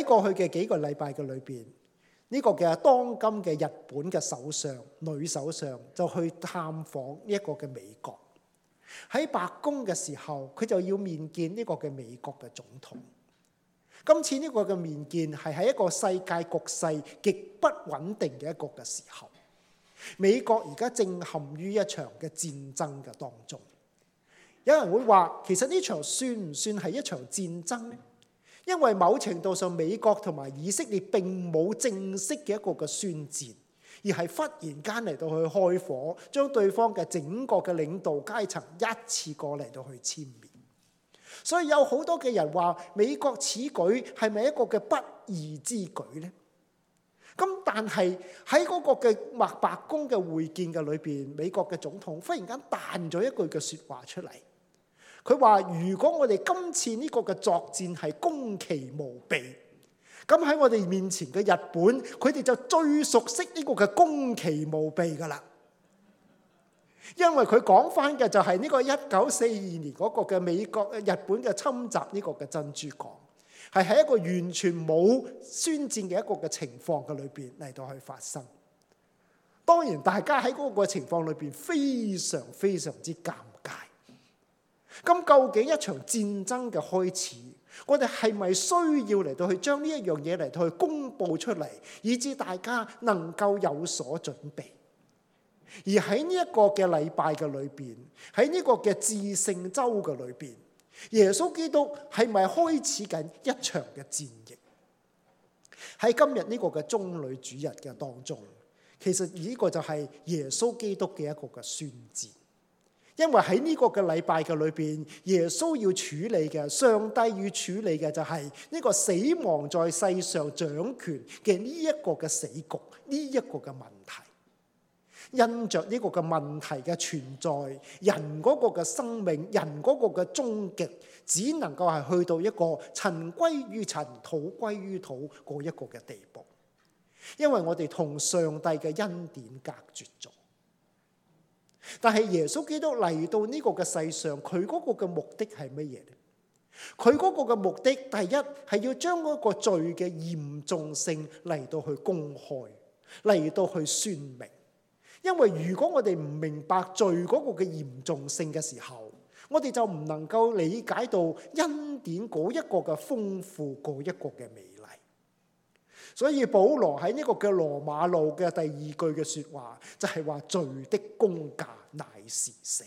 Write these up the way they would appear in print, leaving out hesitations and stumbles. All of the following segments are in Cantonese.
過去嘅幾個禮拜嘅裏邊，呢個嘅當今嘅日本嘅首相女首相就去探訪呢一個嘅美國。喺白宮嘅時候，佢就要面見呢個嘅美國嘅總統。今次呢個嘅面見係喺一個世界局勢極不穩定嘅一個嘅時候，美國而家正陷於一場嘅戰爭嘅當中。有人會話，其實呢場算唔算係一場戰爭呢？因為某程度上，美國同埋以色列並冇正式嘅一個嘅宣戰，而係忽然間嚟到去開火，將對方嘅整個嘅領導階層一次過嚟到去殲滅。所以有好多嘅人話，美國此舉係咪一個嘅不義之舉呢？咁但係喺嗰個嘅白宮嘅會見嘅裏邊，美國嘅總統忽然間彈咗一句嘅説話出嚟。佢話：如果我哋今次呢個嘅作戰係攻其無備，咁喺我哋面前嘅日本，佢哋就最熟悉呢個嘅攻其無備噶啦。因為佢講翻嘅就係呢個1942年嗰個嘅美國日本嘅侵襲呢個嘅珍珠港，係喺一個完全冇宣戰嘅一個嘅情況嘅裏邊嚟到去發生。當然，大家喺嗰個情況裏邊非常非常之尷尬。咁究竟一場戰爭嘅開始，我哋係咪需要嚟到去將呢一樣嘢嚟到去公佈出嚟，以致大家能夠有所準備？而喺呢一個嘅禮拜嘅裏邊，喺呢個嘅至聖週嘅裏邊，耶穌基督係咪開始緊一場嘅戰役？喺今日呢個嘅棕櫚主日嘅當中，其實呢個就係耶穌基督嘅一個嘅宣戰。因為喺呢個嘅禮拜嘅裏邊，耶穌要處理嘅，上帝要處理嘅就係呢個死亡在世上掌權嘅呢一個嘅死局，呢一個嘅問題。因着呢個嘅問題嘅存在，人嗰個嘅生命，人嗰個嘅終極，只能夠係去到一個塵歸於塵，土歸於土嗰一個嘅地步。因為我哋同上帝嘅恩典隔絕咗。但係耶穌基督嚟到呢個嘅世上，佢嗰個嘅目的係乜嘢呢？佢嗰個嘅目的，第一係要將嗰個罪嘅嚴重性嚟到去公開，嚟到去宣明。因為如果我哋唔明白罪嗰個嘅嚴重性嘅時候，我哋就唔能夠理解到恩典嗰一個嘅豐富，嗰一個嘅美麗。所以保羅喺呢個嘅羅馬路嘅第二句嘅說話，就係話罪的工價乃是死。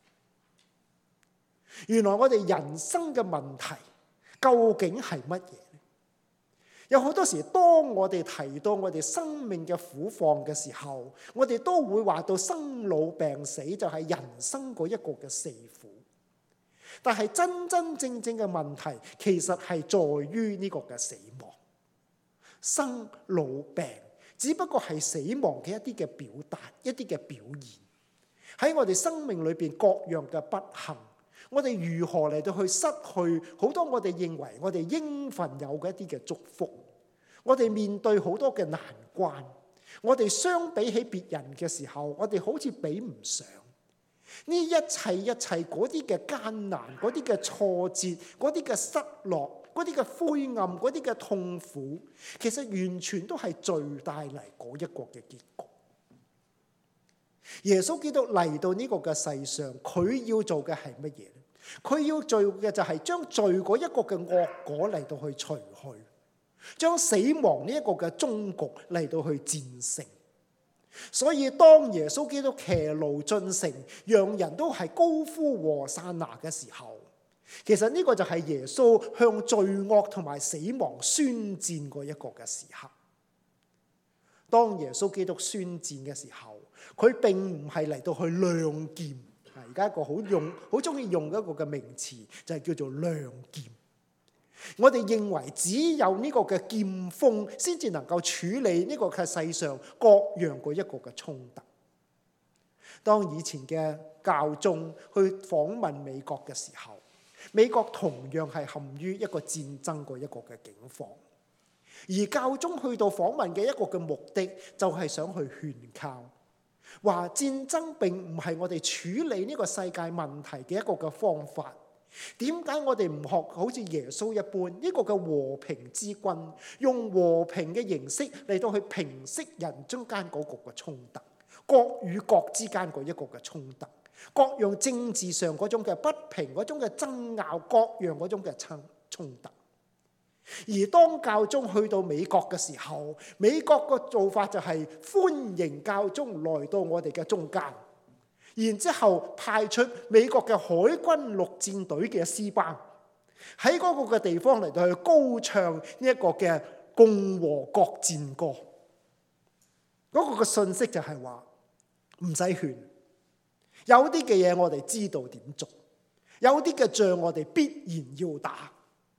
原來我哋人生嘅問題究竟係乜嘢？有好多時，當我哋提到我哋生命嘅苦況嘅時候，我哋都會話到生老病死就係人生嗰一個嘅四苦。但係真真正正嘅問題，其實係在於呢個嘅死亡。生老病只不過係死亡嘅一啲嘅表達，一啲嘅表現。喺我哋生命裏邊各樣嘅不幸，我哋如何嚟到去失去好多我哋認為我哋應份有嘅一啲嘅祝福？我哋面對好多嘅難關，我哋相比起別人嘅時候，我哋好似比唔上。呢一切嗰啲嘅艱難，嗰啲嘅挫折，嗰啲嘅失落，嗰啲嘅灰暗，嗰啲嘅痛苦，其實完全都係罪帶嚟嗰一個嘅結局。耶穌基督嚟到呢個嘅世上，佢要做嘅係乜嘢？佢要做嘅就係將罪嗰一個嘅惡果嚟到去除去，將死亡呢一個嘅終局嚟到去戰勝。所以當耶穌基督騎驢進城，讓人都係高呼和散那嘅時候，其實呢個就係耶穌向罪惡同埋死亡宣戰嗰一個嘅時刻。當耶穌基督宣戰嘅時候，佢並唔係嚟到去亮劍。而家一個好中意用一個嘅名詞，就係叫做亮劍。我哋認為只有呢個嘅劍鋒先至能夠處理呢個嘅世上各樣嗰一個嘅衝突。當以前嘅教宗去訪問美國嘅時候，美國同樣係陷於一個戰爭嗰一個嘅境況。而教宗去到訪問嘅一個嘅目的，就係想去勸靠，話戰爭並唔係我哋處理呢個世界問題嘅一個嘅方法， 點解我哋唔學好似耶穌一般呢個嘅和平之君，用和平嘅形式嚟到去平息人中間嗰個嘅衝突，國與國之間嗰一個嘅衝突，各樣政治上嗰種嘅不平，嗰種嘅爭拗，各樣嗰種嘅衝突。而當教宗去到美國嘅時候，美國個做法就係歡迎教宗來到我哋嘅中間，然之後派出美國嘅海軍陸戰隊嘅詩班喺嗰個嘅地方嚟到去高唱呢一個嘅共和國戰歌。嗰個嘅信息就係話唔使勸，有啲嘅嘢我哋知道點做，有啲嘅仗我哋必然要打。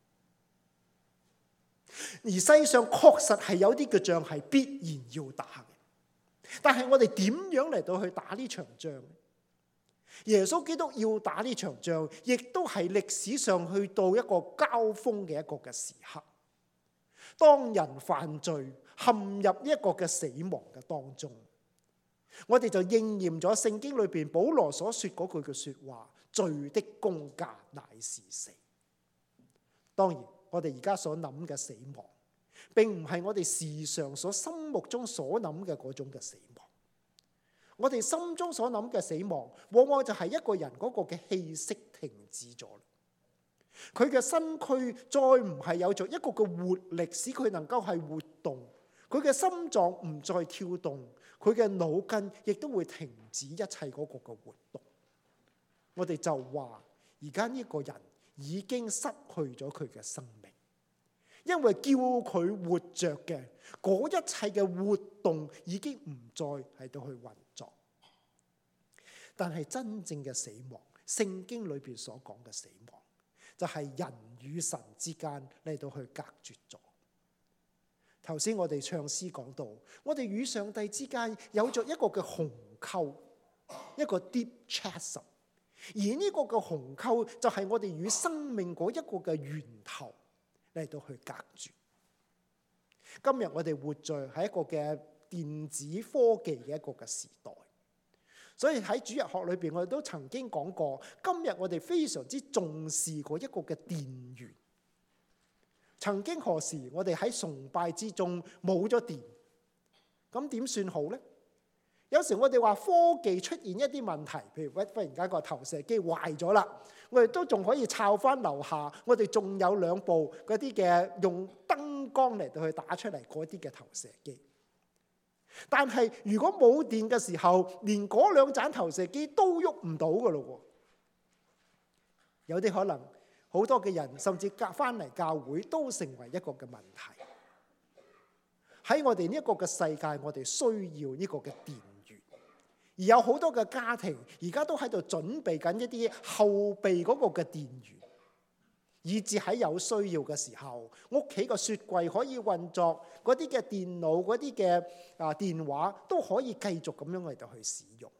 而世上確實係有啲嘅仗係必然要打嘅，但係我哋點樣嚟到去打呢場仗？耶穌基督要打呢場仗，亦都係歷史上去到一個交鋒嘅一個嘅時刻。當人犯罪陷入呢一個嘅死亡嘅當中，我哋就應驗咗聖經裏邊保羅所說嗰句嘅說話：罪的工價乃是死。當然，我哋而家所諗嘅死亡，並唔係我哋時常所心目中所諗嘅嗰種嘅死亡。我哋心中所諗嘅死亡，往往就係一個人嗰個嘅氣息停止咗，佢嘅身軀再唔係有着一個嘅活力，使佢能夠係活動，佢嘅心臟唔再跳動，佢嘅腦筋亦都會停止一切嗰個嘅活動。我哋就話而家呢個人已經失去咗佢嘅生命，因為叫佢活着嘅嗰一切嘅活動已經唔再喺度去運作。但係真正嘅死亡，聖經裏邊所講嘅死亡，就係人與神之間嚟到去隔絕咗。頭先我哋唱詩講到，我哋與上帝之間有着一個嘅鴻溝，一個 deep chasm。而呢個嘅鴻溝就係我哋與生命嗰一個嘅源頭嚟到去隔絕。今日我哋活在喺一個嘅電子科技嘅一個嘅時代，所以喺主日學裏邊我哋都曾經講過，今日我哋非常之重視嗰一個嘅電源。曾經何時我哋喺崇拜之中冇咗電，咁點算好呢？有時我哋話科技出現一啲問題，譬如忽然間個投射機壞咗啦，我哋都仲可以抄翻樓下，我哋仲有2部嗰啲嘅用燈光嚟到去打出嚟嗰啲嘅投射機。但係如果冇電嘅時候，連嗰2盞投射機都喐唔到噶咯。有啲可能好多嘅人甚至翻嚟教會都成為一個嘅問題。喺我哋呢一個嘅世界，我哋需要呢個嘅電源，而有好多嘅家庭而家都喺度準備緊一啲後備嗰個嘅電源，以至喺有需要嘅時候，屋企個雪櫃可以運作，嗰啲嘅電腦、嗰啲嘅電話都可以繼續咁樣嚟到去使用。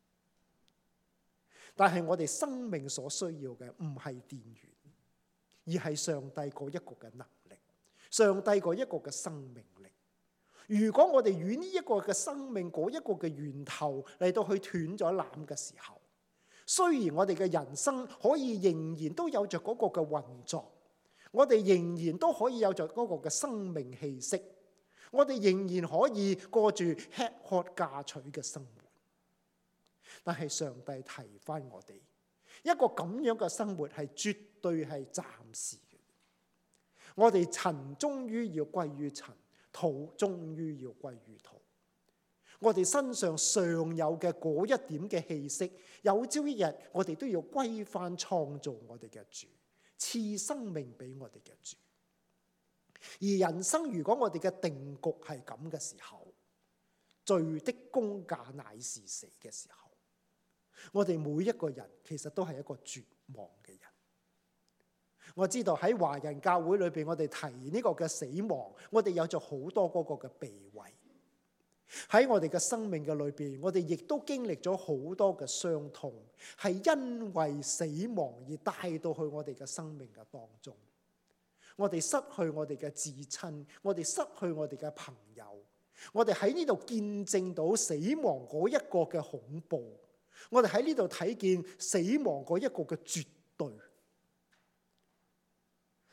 但係我哋生命所需要嘅唔係電源，而係上帝嗰一個嘅能力，上帝嗰一個嘅生命力。如果我哋與呢一個嘅生命嗰一個嘅源頭嚟到去斷咗纜嘅時候，雖然我哋嘅人生可以仍然都有着嗰個嘅運作，我哋仍然都可以有着嗰個嘅生命氣息，我哋仍然可以過住吃喝嫁娶嘅生活。但係上帝提翻我哋，一個咁樣嘅生活係絕對係暫時嘅。我哋塵終於要歸於塵，土終於要歸於土。我哋身上尚有嘅嗰一點嘅氣息，有朝一日我哋都要歸翻創造我哋嘅主，賜生命俾我哋嘅主。而人生如果我哋嘅定局係咁嘅時候，罪的工價乃是死嘅時候，我哋每一個人其實都係一個絕望嘅人。我知道喺華人教會裏邊，我哋提呢個嘅死亡，我哋有咗好多嗰個嘅避諱。喺我哋嘅生命嘅裏邊，我哋亦都經歷咗好多嘅傷痛，係因為死亡而帶到去我哋嘅生命嘅當中。我哋失去我哋嘅至親，我哋失去我哋嘅朋友，我哋喺呢度見證到死亡嗰一個嘅恐怖，我哋喺呢度睇見死亡嗰一個嘅絕對。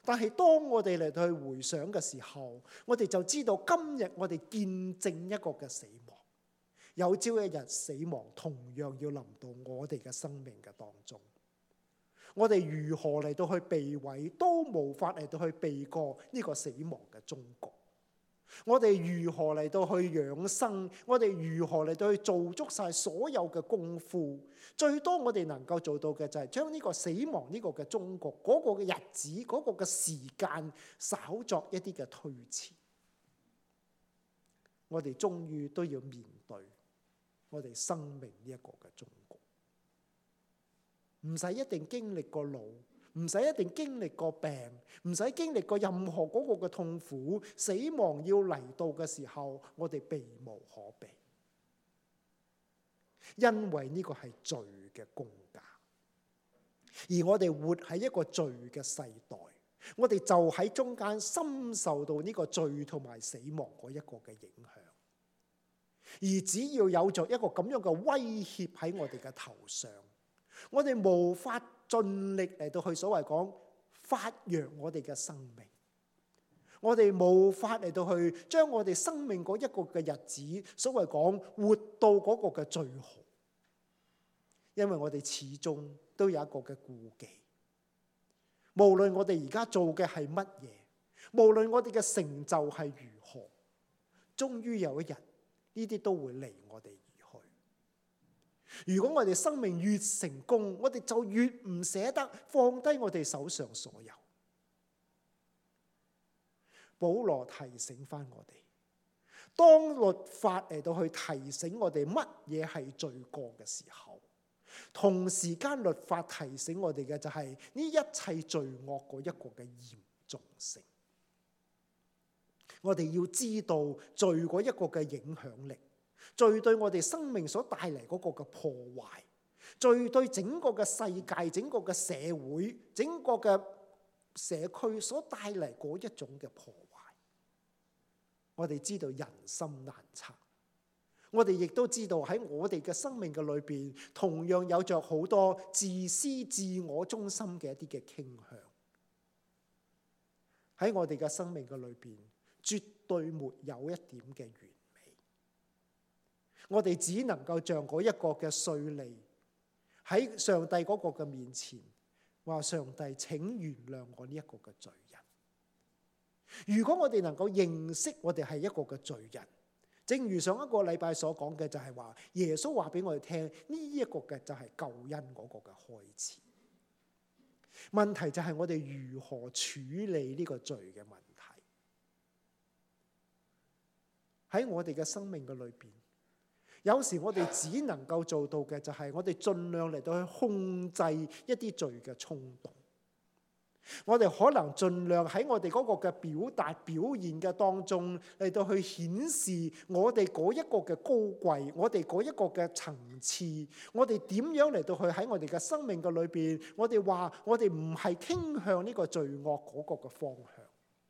但係當我哋嚟到去回想嘅時候，我哋就知道今日我哋見證一個嘅死亡。有朝一日死亡同樣要臨到我哋嘅生命嘅當中。我哋如何嚟到去避諱，都無法嚟到去避過呢個死亡嘅終局。我哋如何嚟到去養生，我哋如何嚟到去做足晒所有嘅功夫，最多我哋能夠做到嘅就係將呢個死亡呢個嘅終局嗰個嘅日子嗰個嘅時間稍作一啲嘅推遲。我哋終於都要面對我哋生命呢一個嘅終局，唔使一定經歷過老，唔使一定經歷過病，唔使經歷過任何嗰個嘅痛苦。死亡要嚟到嘅時候，我哋避無可避，因為呢個係罪嘅工價，而我哋活喺一個罪嘅世代，我哋就喺中間深受到呢個罪同埋死亡嗰一個嘅影響。而只要有着一個咁樣嘅威脅喺我哋嘅頭上，我哋無法盡力嚟到去所謂講發揚我哋嘅生命，我哋無法嚟到去將我哋生命嗰一個嘅日子所謂講活到嗰個嘅最好，因為我哋始終都有一個嘅顧忌。無論我哋而家做嘅係乜嘢，無論我哋嘅成就係如何，終於有一日呢啲都會離我哋而去。如果我哋生命越成功，我哋就越唔捨得放低我哋手上所有。保羅提醒翻我哋，當律法嚟到去提醒我哋乜嘢係罪過嘅時候，同時間律法提醒我哋嘅就係呢一切罪惡嗰一個嘅嚴重性。我哋要知道罪嗰一個嘅影響力，罪對我哋生命所帶嚟嗰個嘅破壞，罪對整個嘅世界、整個嘅社會、整個嘅社區所帶嚟嗰一種嘅破壞。我哋知道人心難測，我哋亦都知道喺我哋嘅生命嘅裏邊，同樣有着好多自私自我中心嘅一啲嘅傾向。喺我哋嘅生命嘅裏邊，絕對沒有一點嘅完美。我哋只能夠像嗰一個嘅稅吏喺上帝嗰個嘅面前話：上帝，請原諒我呢一個嘅罪人。如果我哋能夠認識我哋係一個嘅罪人，正如上一個禮拜所講嘅，就係話耶穌話俾我哋聽，呢一個嘅就係救恩嗰個嘅開始。問題就係我哋如何處理呢個罪嘅問題。喺我哋嘅生命嘅裏邊，有時我哋只能夠做到嘅就係我哋盡量嚟到去控制一啲罪嘅衝動。我哋可能盡量喺我哋嗰個嘅表達表現嘅當中嚟到去顯示我哋嗰一個嘅高貴，我哋嗰一個嘅層次，我哋點樣嚟到去喺我哋嘅生命嘅裏邊，我哋話我哋唔係傾向呢個罪惡嗰個嘅方向。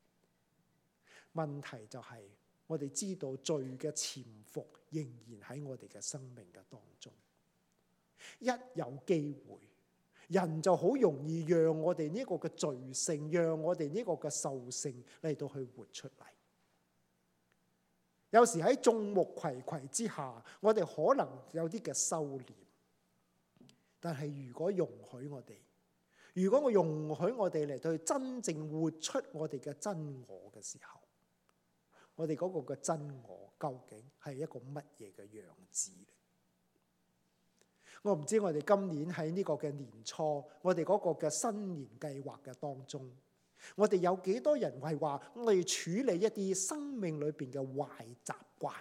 問題就係我哋知道罪嘅潛伏仍然喺我哋嘅生命嘅當中，一有機會，人就好容易讓我哋呢個嘅罪性，讓我哋呢個嘅獸性嚟到去活出嚟。有時喺眾目睽睽之下，我哋可能有啲嘅收斂，但係如果容許我哋，如果我容許我哋嚟到去真正活出我哋嘅真我嘅時候，我哋嗰個嘅真我究竟係一個乜嘢嘅樣子？我唔知我哋今年喺呢個嘅年初，我哋嗰個嘅新年計劃嘅當中，我哋有幾多人係話我哋處理一啲生命裏邊嘅壞習慣？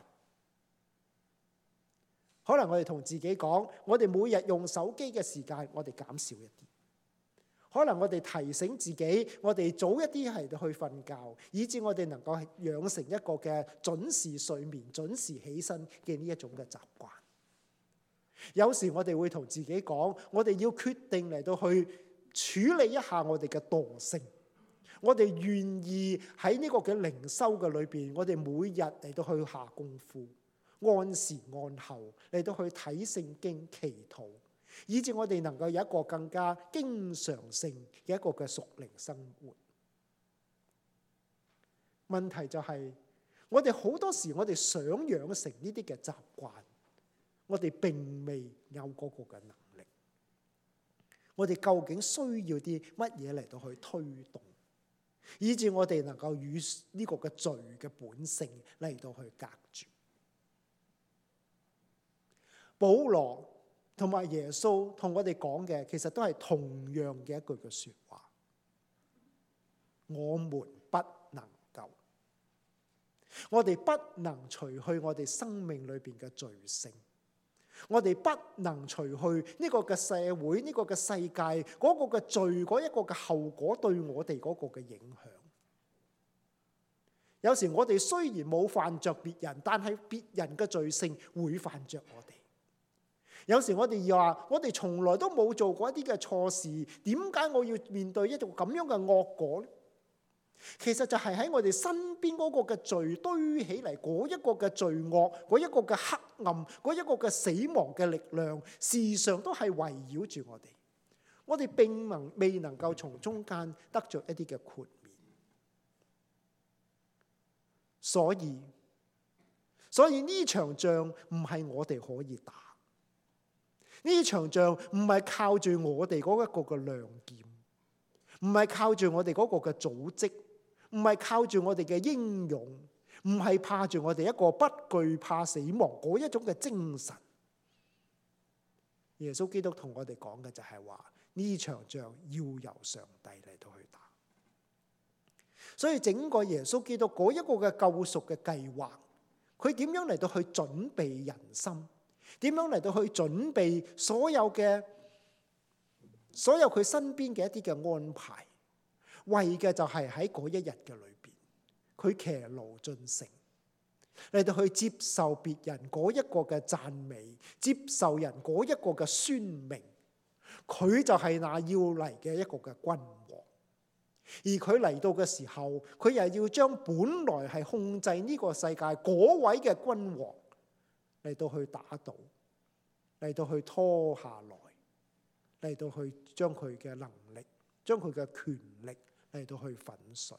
可能我哋同自己講，我哋每日用手機嘅時間，我哋減少一啲。可能我哋提醒自己，我哋早一啲係去瞓覺，以致我哋能夠養成一個嘅準時睡眠、準時起身嘅呢一種嘅習慣。有時我哋會同自己講，我哋要決定嚟到去處理一下我哋嘅惰性。我哋願意喺呢個嘅靈修嘅裏邊，我哋每日嚟到去下功夫，按時按候嚟到去睇聖經、祈禱，以致我哋能夠有一個更加經常性嘅一個嘅屬靈生活。 問題就係我哋好多時我哋想養成呢啲嘅習慣，我哋並未有嗰個嘅能力。我哋究竟需要啲乜嘢嚟到去推動，以致我哋能夠與呢個嘅罪嘅本性嚟到去隔絕？保羅同埋耶穌同我哋講嘅，其實都係同樣嘅一句嘅說話：我們不能夠，我哋不能除去我哋生命裏邊嘅罪性，我哋不能除去呢個嘅社會、呢個嘅世界嗰個嘅罪嗰一個嘅後果對我哋嗰個嘅影響。有時我哋雖然冇犯着別人，但係別人嘅罪性會犯着我哋。有時我哋話我哋從來都冇做過一啲嘅錯事，點解我要面對一種咁樣嘅惡果呢？其實就係喺我哋身邊嗰個嘅罪堆起嚟，嗰一個嘅罪惡，嗰一個嘅黑暗，嗰一個嘅死亡嘅力量，時常都係圍繞住我哋。我哋並未能夠從中間得着一啲嘅豁免。所以呢場仗唔係我哋可以打。呢場仗唔係靠住我哋嗰一個嘅亮劍，唔係靠住我哋嗰個嘅組織，唔係靠住我哋嘅英勇，唔係怕住我哋一個不懼怕死亡嗰一種嘅精神。耶穌基督同我哋講嘅就係話，呢場仗要由上帝嚟到去打。所以整個耶穌基督嗰一個嘅救贖嘅計劃，佢點樣嚟到去準備人心？點樣嚟到去準備所有佢身邊嘅一啲嘅安排，為嘅就係喺嗰一日嘅裏邊，佢騎驢進城，嚟到去接受別人嗰一個嘅讚美，接受人嗰一個嘅宣明，佢就係那要嚟嘅一個嘅君王。而佢嚟到嘅時候，佢又要將本來係控制呢個世界嗰位嘅君王嚟到去打倒，嚟到去拖下來，嚟到去將佢嘅能力、將佢嘅權力嚟到去粉碎。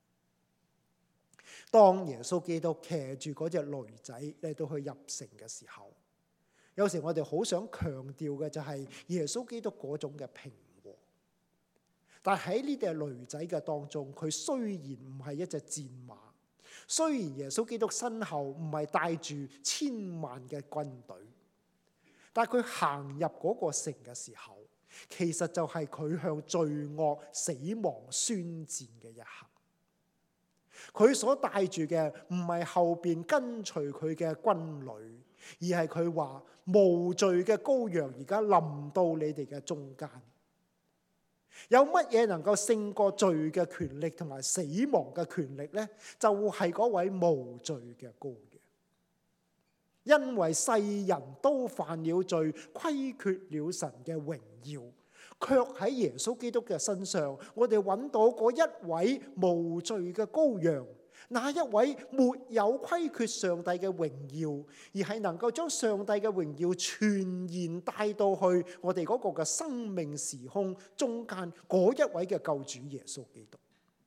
當耶穌基督騎住嗰隻驢仔嚟到去入城嘅時候，有時我哋好想強調嘅就係耶穌基督嗰種嘅平和。但喺呢隻驢仔嘅當中，佢雖然唔係一隻戰馬，雖然耶穌基督身後唔係帶住千萬嘅軍隊，但係佢行入嗰個城嘅時候，其實就係佢向罪惡死亡宣戰嘅一刻。佢所帶住嘅唔係後邊跟隨佢嘅軍旅，而係佢話無罪嘅羔羊而家臨到你哋嘅中間。有乜嘢能夠勝過罪嘅權力同埋死亡嘅權力呢？就係嗰位無罪嘅羔羊。因為世人都犯了罪，虧缺了神嘅榮耀，卻喺耶穌基督嘅身上，我哋揾到嗰一位無罪嘅羔羊，那一位沒有虧缺上帝嘅榮耀，而係能夠將上帝嘅榮耀全然帶到去我哋嗰個嘅生命時空中間嗰一位嘅救主耶穌基督。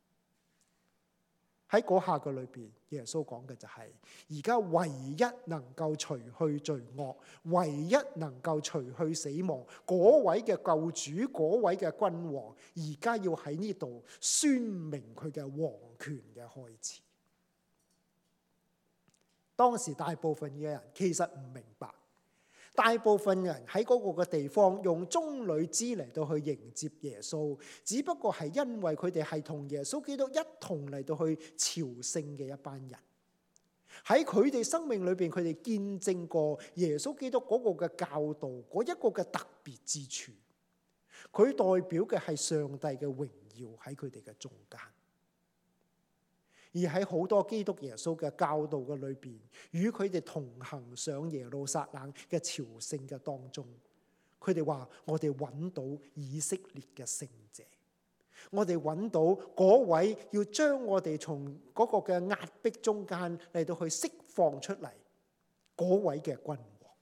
喺嗰下嘅裏邊，耶穌講嘅就係而家唯一能夠除去罪惡，唯一能夠除去死亡嗰位嘅救主，嗰位嘅君王，而家要喺呢度宣明佢嘅王權嘅開始。當時大部分嘅人其實唔明白，大部分人喺嗰個嘅地方用棕櫚枝嚟到去迎接耶穌，只不過係因為佢哋係同耶穌基督一同嚟到去朝聖嘅一班人。喺佢哋生命裏邊，佢哋見證過耶穌基督嗰個嘅教導，嗰一個嘅特別之處。佢代表嘅係上帝嘅榮耀喺佢哋嘅中間。而喺好多基督耶穌嘅教導嘅裏邊，與佢哋同行上耶路撒冷嘅朝聖嘅當中，佢哋話：我哋揾到以色列嘅聖者，我哋揾到嗰位要將我哋從嗰個嘅壓迫中間嚟到去釋放出嚟嗰位嘅君王。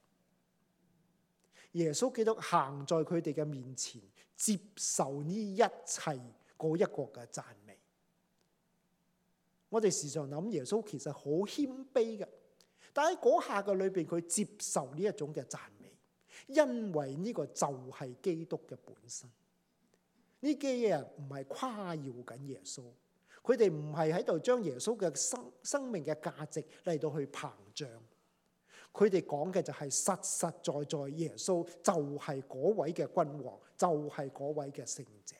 耶穌基督行在佢哋嘅面前，接受呢一切嗰一個嘅讚美。 我哋時常諗耶穌其實好謙卑嘅，但喺嗰下嘅裏邊，佢接受呢一種嘅讚美，因為呢個就係基督嘅本身。呢啲人唔係誇耀緊耶穌，佢哋唔係喺度將耶穌嘅生命嘅價值嚟到去膨脹，佢哋講嘅就係實實在在耶穌就係嗰位嘅君王，就係嗰位嘅聖者。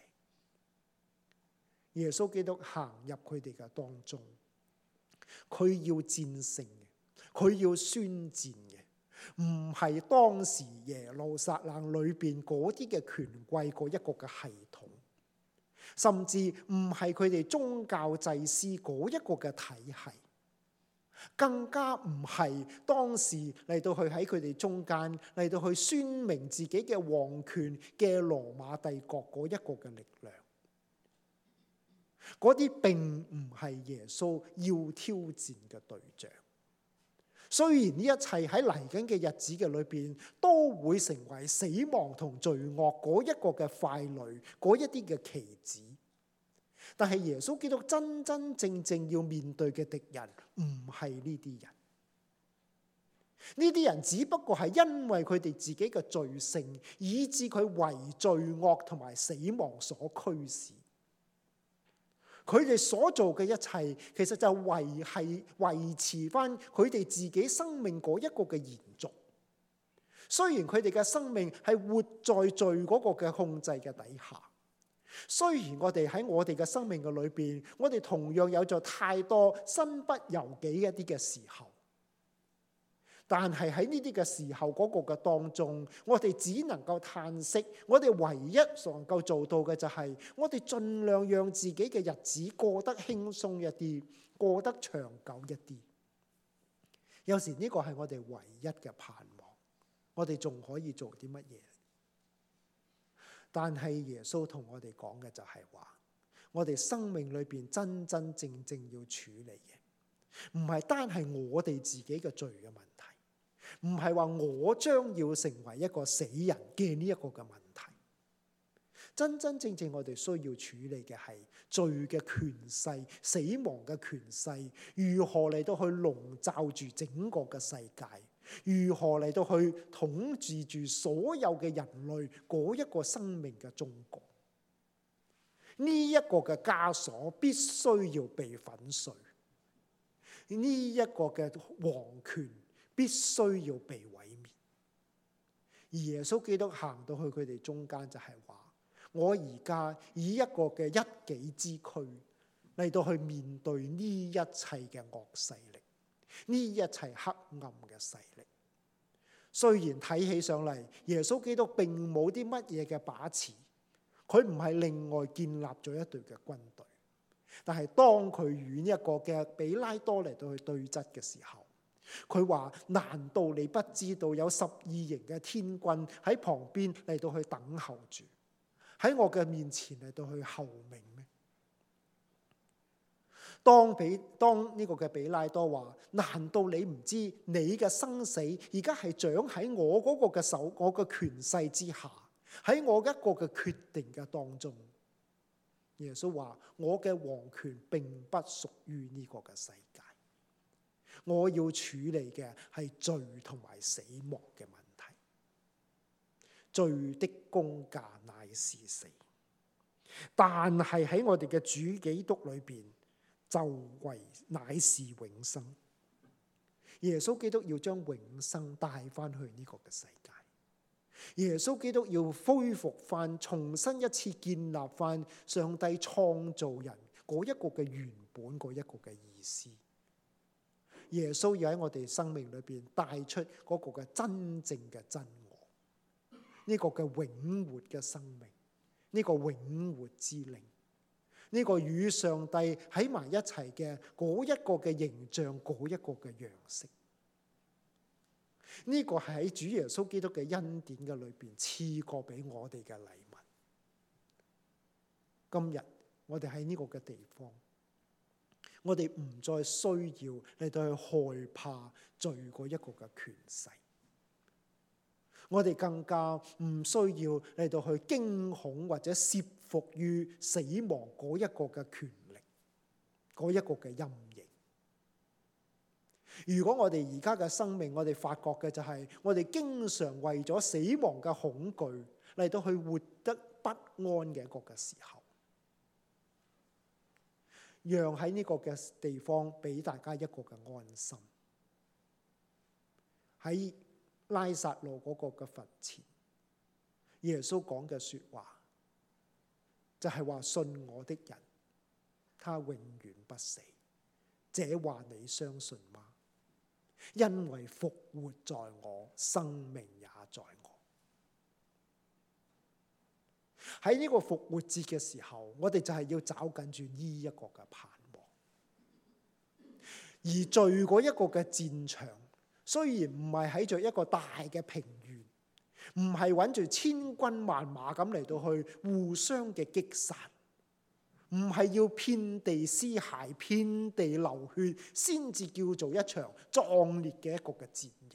耶穌基督行入佢哋嘅當中，佢要戰勝嘅，佢要宣戰嘅，唔係當時耶路撒冷裏邊嗰啲嘅權貴嗰一個嘅系統，甚至唔係佢哋宗教祭司嗰一個嘅體系，更加唔係當時嚟到去喺佢哋中間嚟到去宣明自己嘅皇權嘅羅馬帝國嗰一個嘅力量。嗰啲並唔係耶穌要挑戰嘅對象。雖然呢一切喺嚟緊嘅日子嘅裏邊都會成為死亡同罪惡嗰一個嘅傀儡，嗰一啲嘅棋子，但係耶穌基督真真正正要面對嘅敵人唔係呢啲人。呢啲人只不過係因為佢哋自己嘅罪性，以致佢為罪惡同埋死亡所驅使。佢哋所做嘅一切，其實就維持翻佢哋自己生命嗰一個嘅延續。雖然佢哋嘅生命係活在罪嗰個嘅控制嘅底下，雖然我哋喺我哋嘅生命嘅裏邊，我哋同樣有咗太多身不由己一啲嘅時候。但係喺呢啲嘅時候嗰個嘅當中，我哋只能夠嘆息。我哋唯一所能夠做到嘅就係，我哋盡量讓自己嘅日子過得輕鬆一啲，過得長久一啲。有時呢個係我哋唯一嘅盼望。我哋仲可以做啲乜嘢？但係耶穌同我哋講嘅就係話，我哋生命裏邊真真正正要處理嘅，唔係單係我哋自己嘅罪嘅問題。唔係話我將要成為一個死人嘅呢一個嘅問題，真真正正我哋需要處理嘅係罪嘅權勢、死亡嘅權勢，如何嚟到去籠罩住整個嘅世界，如何嚟到去統治住所有嘅人類嗰一個生命嘅終局。呢一個嘅枷鎖必須要被粉碎，呢一個嘅皇權必須要被毀滅。而耶穌基督行到去佢哋中間就係話，我而家以一個嘅一己之軀嚟到去面對呢一切嘅惡勢力，呢一切黑暗嘅勢力。雖然睇起上嚟耶穌基督並冇啲乜嘢嘅把持，佢唔係另外建立咗一隊嘅軍隊，但係當佢與一個嘅比拉多嚟到去對質嘅時候，佢話：難道你不知道有12營嘅天軍喺旁邊嚟到去等候住，喺我嘅面前嚟到去候命咩？當呢個嘅比拉多話：難道你唔知你嘅生死而家係掌喺我嗰個嘅手，我嘅權勢之下，喺我一個嘅決定嘅當中？耶穌話：我嘅皇權並不屬於呢個嘅世界。我要處理嘅係罪同埋死亡嘅問題。罪的工價乃是死，但係喺我哋嘅主基督裏邊，就為乃是永生。耶穌基督要將永生帶翻去呢個嘅世界。耶穌基督要恢復翻，重新一次建立翻上帝創造人嗰一個嘅原本嗰一個嘅意思。耶穌要喺我哋生命裏邊帶出嗰個嘅真正嘅真我，呢個嘅永活嘅生命，呢個永活之靈，呢個與上帝喺埋一齊嘅嗰一個嘅形象，嗰一個嘅樣式。呢個係喺主耶穌基督嘅恩典嘅裏邊賜過俾我哋嘅禮物。今日我哋喺呢個嘅地方，我哋唔再需要嚟到去害怕罪嗰一個嘅權勢，我哋更加唔需要嚟到去驚恐或者懾服於死亡嗰一個嘅權力， 嗰一個嘅陰影。如果我哋而家嘅生命，我哋發覺嘅就係我哋經常為咗死亡嘅恐懼嚟到去活得不安嘅一個嘅時候，讓喺呢個嘅地方俾大家一個嘅安心。喺拉撒路嗰個嘅墳前，耶穌講嘅說話就係話：信我的人，他永遠不死。這話你相信嗎？因為復活在我，生命也在我。喺呢個復活節嘅時候，我哋就係要找緊住呢一個嘅盼望。而罪嗰一個嘅戰場，雖然唔係喺住一個大嘅平原，唔係揾住千軍萬馬咁嚟到去互相嘅擊殺，唔係要遍地屍骸、遍地流血先至叫做一場壯烈嘅一個嘅戰役。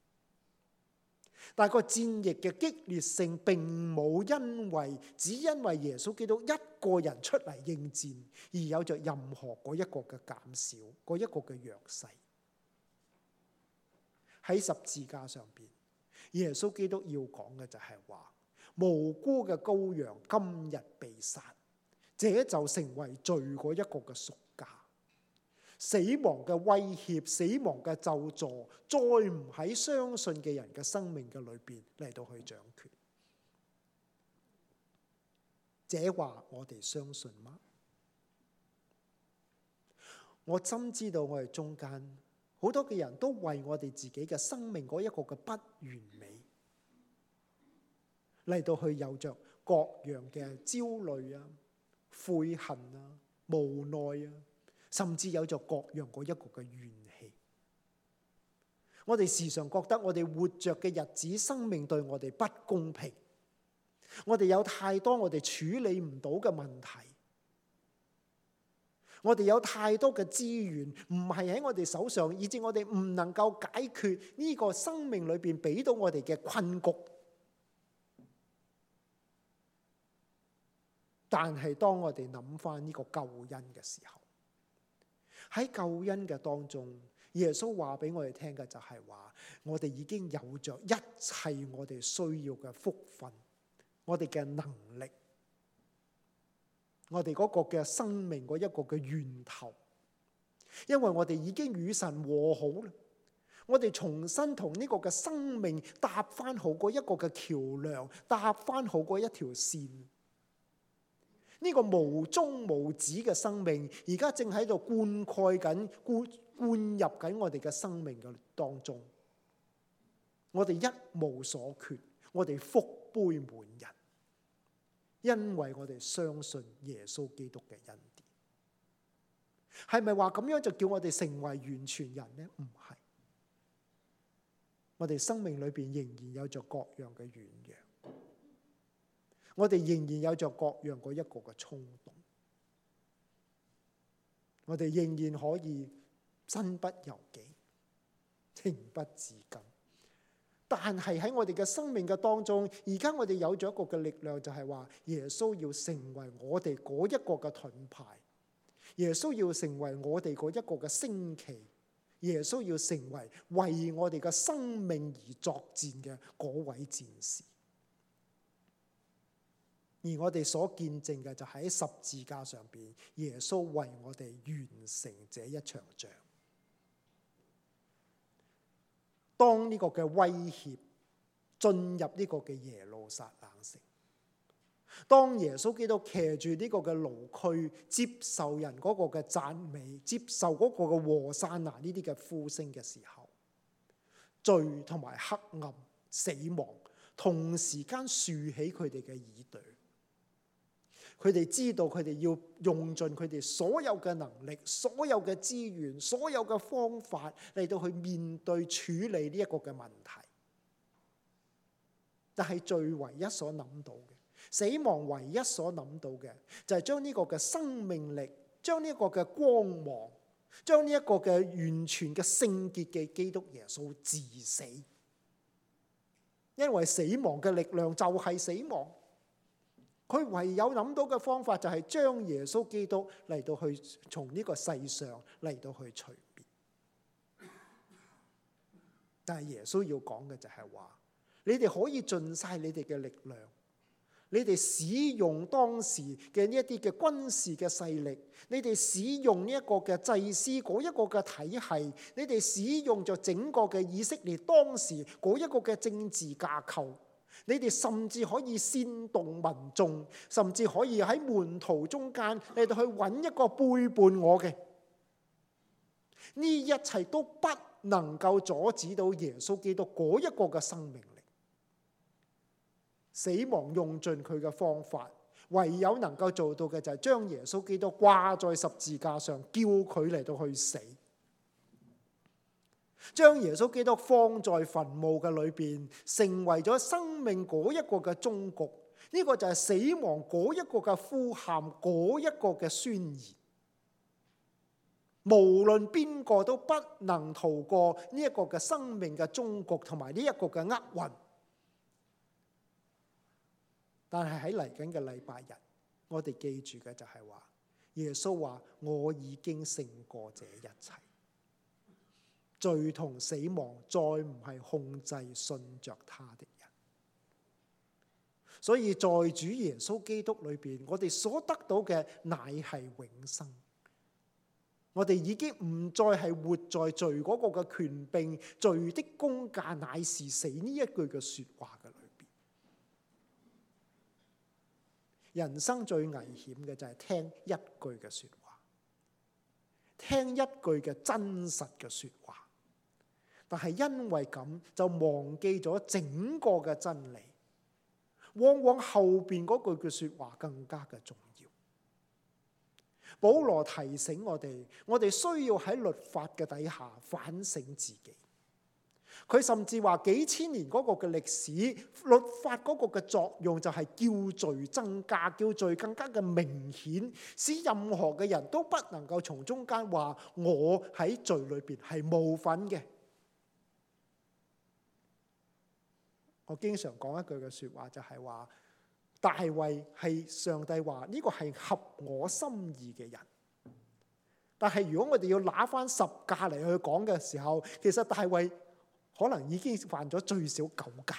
但係個戰役嘅激烈性並冇只因為耶穌基督一個人出嚟應戰而有着任何嗰一個嘅減少，嗰一個嘅弱勢。喺十字架上邊，耶穌基督要講嘅就係話，無辜嘅羔羊今日被殺，這就成為罪嗰一個嘅贖價。死亡嘅威脅、死亡嘅咒詛，再唔喺相信嘅人嘅生命嘅裏邊嚟到去掌權。這話我哋相信嗎？我深知道我哋中間好多嘅人都為我哋自己嘅生命嗰一個嘅不完美嚟到去有着各樣嘅焦慮啊、悔恨啊、無奈啊，甚至有着各樣嗰一個嘅怨氣。我哋時常覺得我哋活着嘅日子，生命對我哋不公平。我哋有太多我哋處理唔到嘅問題。我哋有太多嘅資源唔係喺我哋手上，以致我哋唔能夠解決呢個生命裏邊俾到我哋嘅困局。但係當我哋諗翻呢個救恩嘅時候，喺救恩嘅當中，耶穌話俾我哋聽嘅就係話，我哋已經有着一切我哋需要嘅福分，我哋嘅能力，我哋嗰個嘅生命嗰一個嘅源頭，因為我哋已經與神和好啦，我哋重新同呢個嘅生命搭翻好嗰一個嘅橋樑，搭翻好嗰一條線。呢個無終無止嘅生命，而家正喺度灌溉緊、灌入緊我哋嘅生命嘅當中。我哋一無所缺，我哋福杯滿溢，因為我哋相信耶穌基督嘅恩典。係咪話咁樣就叫我哋成為完全人呢？唔係，我哋生命裏邊仍然有着各樣嘅軟弱。我哋仍然有着各樣嗰一個嘅衝動，我哋仍然可以身不由己、情不自禁。但係喺我哋嘅生命嘅當中，而家我哋有咗一個嘅力量，就係話耶穌要成為我哋嗰一個嘅盾牌，耶穌要成為我哋嗰一個嘅升旗，耶穌要成為我哋嘅生命而作戰嘅嗰位戰士。而我哋所見證嘅就喺十字架上邊，耶穌為我哋完成這一場仗。當呢個嘅威脅進入呢個嘅耶路撒冷城，當耶穌基督騎住呢個嘅驢駒，接受人嗰個嘅讚美，接受嗰個嘅和散那呢啲嘅呼聲嘅時候，罪同埋黑暗、死亡同時間豎起佢哋嘅耳朵。佢哋知道佢哋要用盡佢哋所有嘅能力、所有嘅資源、所有嘅方法嚟到去面對處理呢一個嘅問題。但係罪唯一所諗到嘅，死亡唯一所諗到嘅，就係將呢個嘅生命力、將呢一個嘅光芒、將呢一個嘅完全嘅聖潔嘅基督耶穌治死。因為死亡嘅力量就係死亡。 佢唯有諗到嘅方法就係將耶穌基督嚟到去從呢個世上嚟到去除滅。但係耶穌要講嘅就係話，你哋可以盡晒你哋嘅力量，你哋使用當時嘅呢一啲嘅軍事嘅勢力，你哋使用呢一個嘅祭司嗰一個嘅體系，你哋使用咗整個嘅以色列當時嗰一個嘅政治架構，你哋甚至可以煽動民眾，甚至可以喺門徒中間嚟到去揾一個背叛我嘅，呢一切都不能夠阻止到耶穌基督嗰一個嘅生命力。死亡用盡佢嘅方法，唯有能夠做到嘅就係將耶穌基督掛在十字架上，叫佢嚟到去死，將耶穌基督放在墳墓嘅裏邊，成為咗生命嗰一個嘅終局。呢個就係死亡嗰一個嘅呼喊，嗰一個嘅宣言。無論邊個都不能逃過呢一個嘅生命嘅終局，同埋呢一個嘅厄運。但係喺嚟緊嘅禮拜日，我哋記住嘅就係話，耶穌話我已經勝過這一切，罪同死亡再唔係控制信着他的人。所以在主耶穌基督裏邊，我哋所得到嘅乃係永生。我哋已經唔再係活在罪嗰個嘅權柄，罪的工價乃是死呢一句嘅說話嘅裏邊。人生最危險嘅就係聽一句嘅說話，聽一句嘅真實嘅說話，但係因為咁就忘記咗整個嘅真理。往往後邊嗰句嘅說話更加嘅重要。保羅提醒我哋需要喺律法嘅底下反省自己。佢甚至話幾千年嗰個嘅歷史，律法嗰個嘅作用就係叫罪增加，叫罪更加嘅明顯，使任何嘅人都不能夠從中間話我喺罪裏邊係無份嘅。我經常講一句嘅說話就係話，大衛係上帝話呢個係合我心意嘅人。但係如果我哋要拿翻十架嚟去講嘅時候，其實大衛可能已經犯咗最少9戒，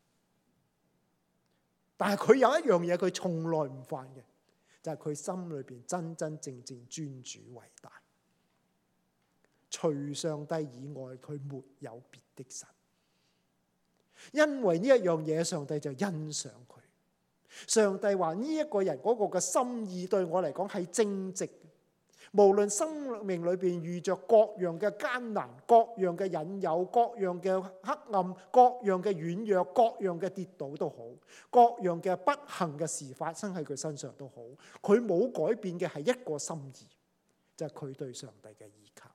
但係佢有一樣嘢佢從來唔犯嘅，就係佢心裏邊真真正正尊主為大，除上帝以外佢沒有別的神。因為呢一樣嘢，上帝就欣賞佢。上帝話呢一個人嗰個嘅心意對我嚟講係正直。無論生命裏邊遇着各樣嘅艱難、各樣嘅引誘、各樣嘅黑暗、各樣嘅軟弱、各樣嘅跌倒都好，各樣嘅不幸嘅事發生喺佢身上都好，佢冇改變嘅係一個心意，就係佢對上帝嘅依靠。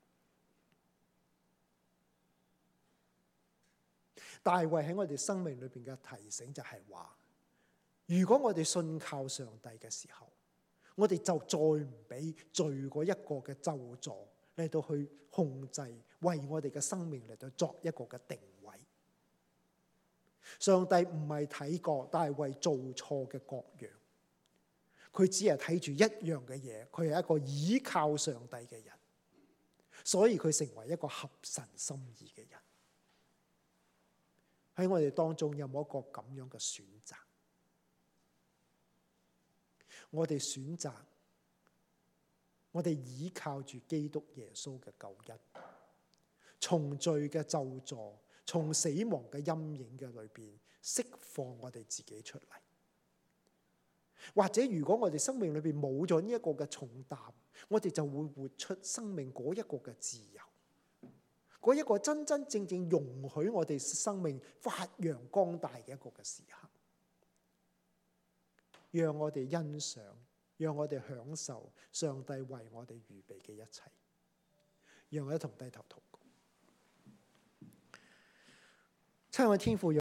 大衛喺我哋生命裏邊嘅提醒就係話，如果我哋信靠上帝嘅時候，我哋就再唔俾罪嗰一個嘅咒詛嚟到去控制，為我哋嘅生命嚟到作一個嘅定位。上帝唔係睇過大衛做錯嘅各樣，佢只係睇住一樣嘅嘢，佢係一個倚靠上帝嘅人，所以佢成為一個合神心意嘅人。喺我哋當中有冇一個咁樣嘅選擇？我哋選擇，我哋倚靠住基督耶穌嘅救恩，從罪嘅咒詛，從死亡嘅陰影嘅裏邊釋放我哋自己出嚟。或者如果我哋生命裏邊冇咗呢一個嘅重擔，我哋就會活出生命嗰一個嘅自由，嗰一個真真正正容許我哋生命發揚光大嘅一個嘅時刻。讓我哋欣賞，讓我哋享受上帝為我哋預備嘅一切。讓我哋一同低頭禱告。親愛的天父。